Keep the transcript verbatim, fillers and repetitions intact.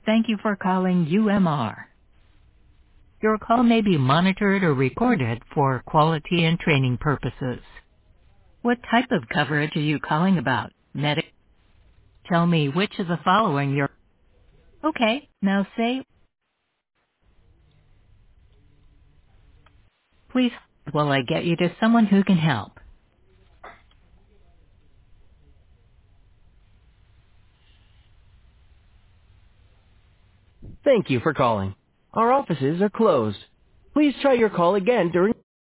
Thank you for calling U M R. Your call may be monitored or recorded for quality and training purposes. What type of coverage are you calling about? Medic? Tell me which of the following you're... Okay, now say, please, will I get you to someone who can help? Thank you for calling. Our offices are closed. Please try your call again during